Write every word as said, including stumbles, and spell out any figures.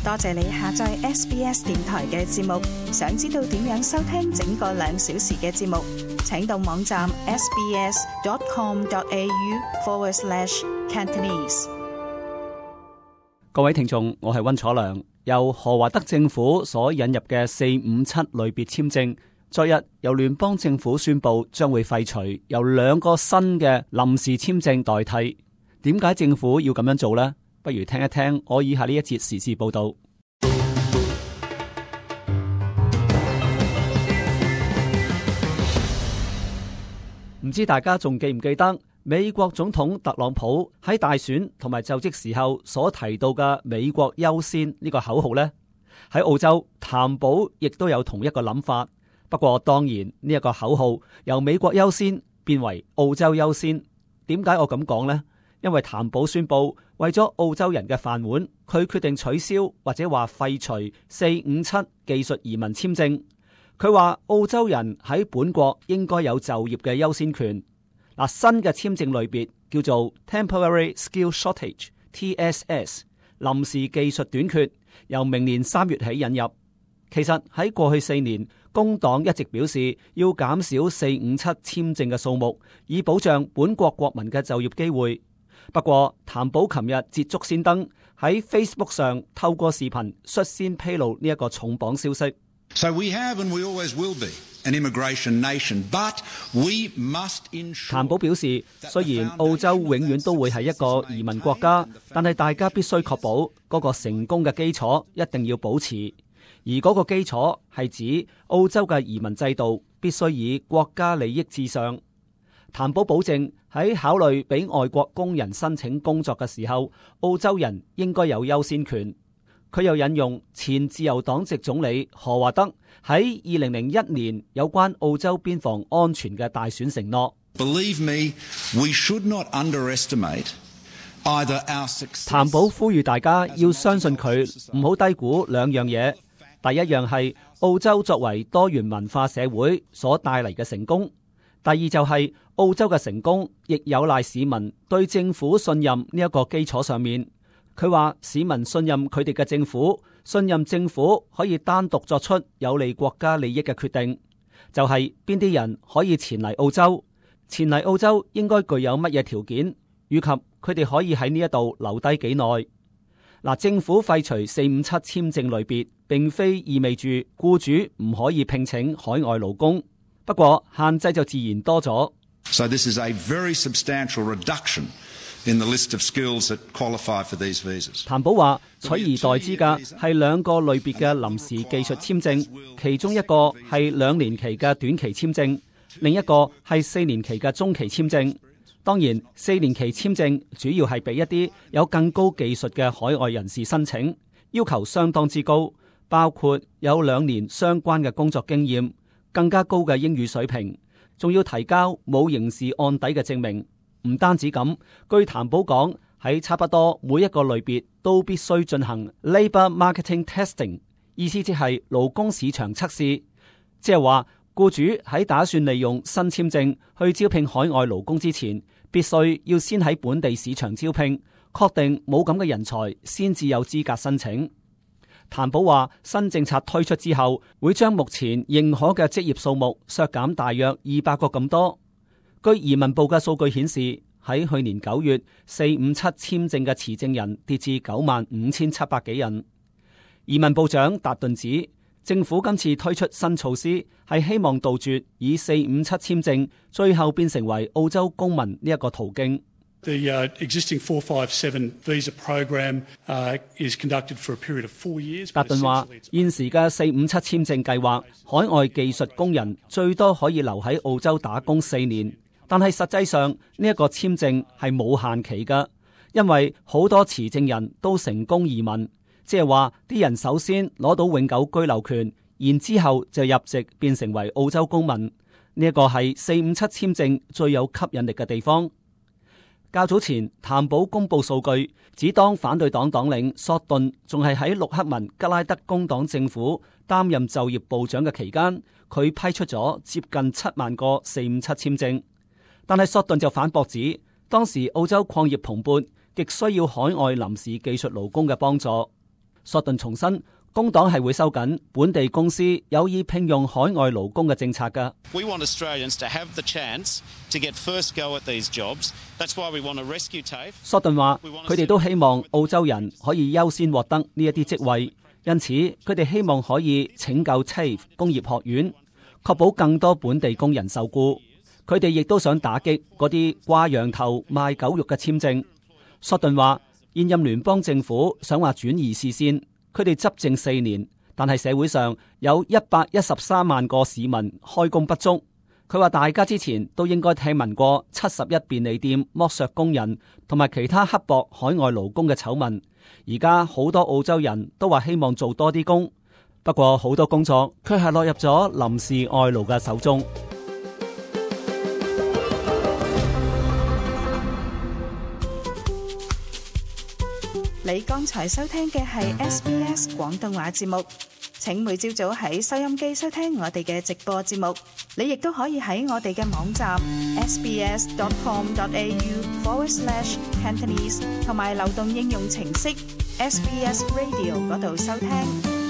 多謝你下載 S B S 電台嘅節目。想知道點樣收聽整個兩小時嘅節目，請到網站 sbs.com.au forward slash Cantonese。 各位聽眾，我係溫楚良。由何華德政府所引入嘅四五七類別簽證，昨日由聯邦政府宣布將會廢除，由兩個新嘅臨時簽證代替。點解政府要咁樣做呢？不如聽一聽我以下呢一節時事報道。唔知大家仲記唔記得美國總統特朗普喺大選同埋就職時候所提到嘅美國優先呢個口號呢？喺澳洲譚寶亦都有同一個諗法，不過當然呢一個口號由美國優先變為澳洲優先。點解我咁講呢？因為譚寶宣布為咗澳洲人嘅飯碗，佢決定取消或者話廢除四五七技術移民簽證。佢話澳洲人喺本國應該有就業嘅優先權。嗱，新嘅簽證類別叫做 Temporary Skill Shortage T S S 臨時技術短缺，由明年三月起引入。其實喺過去四年，工黨一直表示要減少四五七簽證嘅數目，以保障本國國民嘅就業機會。不過，譚寶琴日捷足先登，喺 Facebook 上透過視頻率先披露呢一個重磅消息。 So we have and we always will be an immigration nation, but we must ensure。譚寶表示，雖然澳洲永遠都會係一個移民國家，但係大家必須確保嗰個成功嘅基礎一定要保持，而嗰個基礎係指澳洲嘅移民制度必須以國家利益至上。譚寶保證喺考慮俾外國工人申請工作嘅時候，澳洲人應該有優先權。佢又引用前自由黨籍總理何華德喺二零零一年有關澳洲邊防安全嘅大選承諾。 Believe me, we should not underestimate either our success。 譚寶呼籲大家要相信佢，唔好低估兩樣嘢。第一樣係澳洲作為多元文化社會所帶嚟嘅成功。第二就係澳洲嘅成功，亦有賴市民對政府信任呢一個基礎上面。佢話市民信任佢哋嘅政府，信任政府可以單獨作出有利國家利益嘅決定，就係邊啲人可以前嚟澳洲，前嚟澳洲應該具有乜嘢條件，以及佢哋可以喺呢一度留低幾耐。嗱，政府廢除四五七簽證類別，並非意味住僱主唔可以聘請海外勞工。不過限制就自然多咗。 So this is a very substantial reduction in the list of skills that qualify for these visas。 譚寶話取而代之嘅係兩個類別嘅臨時技術簽證，其中一個係兩年期嘅短期簽證，另一個係四年期嘅中期簽證。當然，四年期簽證主要係俾一啲有更高技術嘅海外人士申請，要求相當之高，包括有兩年相關嘅工作經驗，更加高嘅英語水平，仲要提交冇刑事案底嘅證明。唔單止咁，據譚寶講，喺差不多每一個類別都必須進行 Labour Marketing Testing， 意思即係勞工市場測試，即係話僱主喺打算利用新簽證去招聘海外勞工之前，必須要先喺本地市場招聘，確定冇咁嘅人才先至有資格申請。譚寶話新政策推出之後，會將目前認可嘅職業數目削減大約二百個咁多。據移民部嘅數據顯示，喺去年九月，四五七簽證嘅持證人跌至九萬五千七百幾人。移民部長達頓指，政府今次推出新措施，係希望杜絕以四五七簽證最後變成為澳洲公民呢一個途徑。 The uh, existing four five seven visa program uh, is conducted for a period of four years. 達頓話，現時嘅四五七簽證計劃，海外技術工人最多可以留喺澳洲打工四年。但係實際上呢一個簽證係冇限期㗎，因為好多持證人都成功移民，即係話啲人首先攞到永久居留權，然之後就入籍變成為澳洲公民。呢一個係四五七簽證最有吸引力嘅地方。較早前，譚寶公布數據，指當反對黨黨領索頓仲係喺陸克文吉拉德工黨政府擔任就業部長嘅期間，佢批出咗接近七萬個四五七簽證。但係索頓就反駁指，當時澳洲礦業蓬勃，極需要海外臨時技術勞工嘅幫助。 索頓重申，工黨係會收緊本地公司有意聘用海外勞工嘅政策㗎。 We want Australians to have the chance to get first go at these jobs. That's why we want to rescue TAFE. 索頓話，佢哋都希望澳洲人可以優先獲得呢一啲職位，因此佢哋希望可以拯救 TAFE 工業學院，確保更多本地工人受僱。佢哋亦都想打擊嗰啲掛羊頭賣狗肉嘅簽證。索頓話，現任聯邦政府想話轉移視線，佢哋執政四年，但係社會上有一百一十三萬個市民開工不足。佢話大家之前都應該聽聞過七十一便利店剝削工人同埋其他刻薄海外勞工嘅醜聞。而家好多澳洲人都話希望做多啲工，不過好多工作卻係落入咗臨時外勞嘅手中。 你剛才收聽嘅係 S B S 廣東話節目，請每朝早喺收音機收聽我哋嘅直播節目。你亦都可以喺我哋嘅網站 sbs.com.au forward slash Cantonese 同埋流動應用程式 S B S Radio 嗰度收聽。